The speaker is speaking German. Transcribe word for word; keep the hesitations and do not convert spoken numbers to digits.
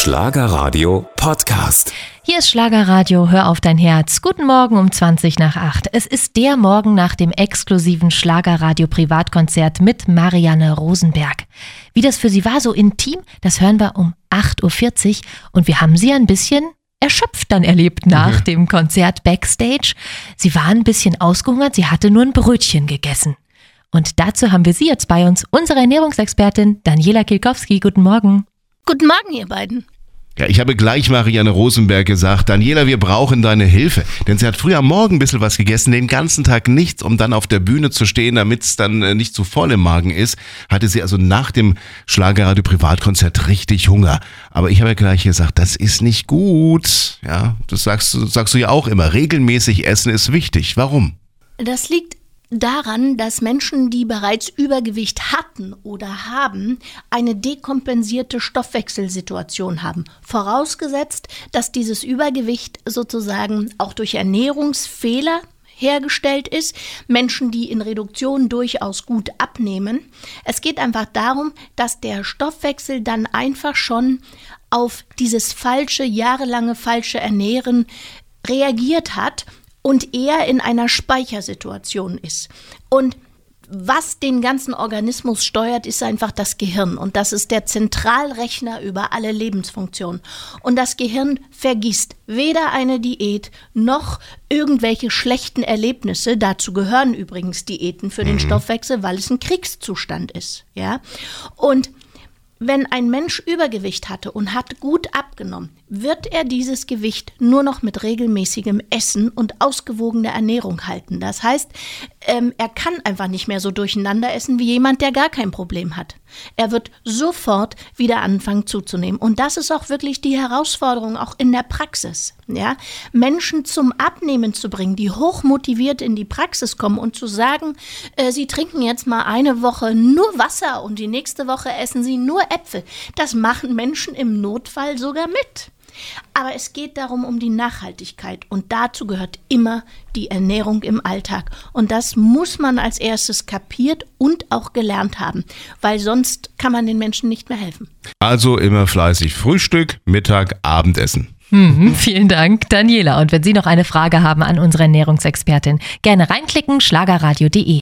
Schlagerradio Podcast. Hier ist Schlagerradio, hör auf dein Herz. Guten Morgen um zwanzig nach acht. Es ist der Morgen nach dem exklusiven Schlagerradio Privatkonzert mit Marianne Rosenberg. Wie das für sie war, so intim, das hören wir um acht Uhr vierzig und wir haben sie ein bisschen erschöpft dann erlebt nach mhm. dem Konzert Backstage. Sie war ein bisschen ausgehungert, sie hatte nur ein Brötchen gegessen. Und dazu haben wir sie jetzt bei uns, unsere Ernährungsexpertin Daniela Kielkowski. Guten Morgen. Guten Morgen, ihr beiden. Ja, ich habe gleich Marianne Rosenberg gesagt, Daniela, wir brauchen deine Hilfe. Denn sie hat früh am Morgen ein bisschen was gegessen, den ganzen Tag nichts, um dann auf der Bühne zu stehen, damit es dann nicht zu voll im Magen ist. Hatte sie also nach dem Schlagerradio Privatkonzert richtig Hunger. Aber ich habe gleich gesagt, das ist nicht gut. Ja, das sagst du, sagst du ja auch immer. Regelmäßig essen ist wichtig. Warum? Das liegt daran, dass Menschen, die bereits Übergewicht hatten oder haben, eine dekompensierte Stoffwechselsituation haben. Vorausgesetzt, dass dieses Übergewicht sozusagen auch durch Ernährungsfehler hergestellt ist. Menschen, die in Reduktion durchaus gut abnehmen. Es geht einfach darum, dass der Stoffwechsel dann einfach schon auf dieses falsche, jahrelange falsche Ernähren reagiert hat und eher in einer Speichersituation ist. Und was den ganzen Organismus steuert, ist einfach das Gehirn. Und das ist der Zentralrechner über alle Lebensfunktionen. Und das Gehirn vergisst weder eine Diät noch irgendwelche schlechten Erlebnisse. Dazu gehören übrigens Diäten für den Stoffwechsel, weil es ein Kriegszustand ist. Ja? Und wenn ein Mensch Übergewicht hatte und hat gut abgenommen, wird er dieses Gewicht nur noch mit regelmäßigem Essen und ausgewogener Ernährung halten. Das heißt, ähm, er kann einfach nicht mehr so durcheinander essen wie jemand, der gar kein Problem hat. Er wird sofort wieder anfangen zuzunehmen. Und das ist auch wirklich die Herausforderung, auch in der Praxis. Ja? Menschen zum Abnehmen zu bringen, die hochmotiviert in die Praxis kommen und zu sagen, äh, sie trinken jetzt mal eine Woche nur Wasser und die nächste Woche essen sie nur Äpfel. Das machen Menschen im Notfall sogar mit. Aber es geht darum, um die Nachhaltigkeit und dazu gehört immer die Ernährung im Alltag. Und das muss man als erstes kapiert und auch gelernt haben, weil sonst kann man den Menschen nicht mehr helfen. Also immer fleißig Frühstück, Mittag, Abendessen. Mhm, vielen Dank, Daniela. Und wenn Sie noch eine Frage haben an unsere Ernährungsexpertin, gerne reinklicken, schlagerradio punkt de.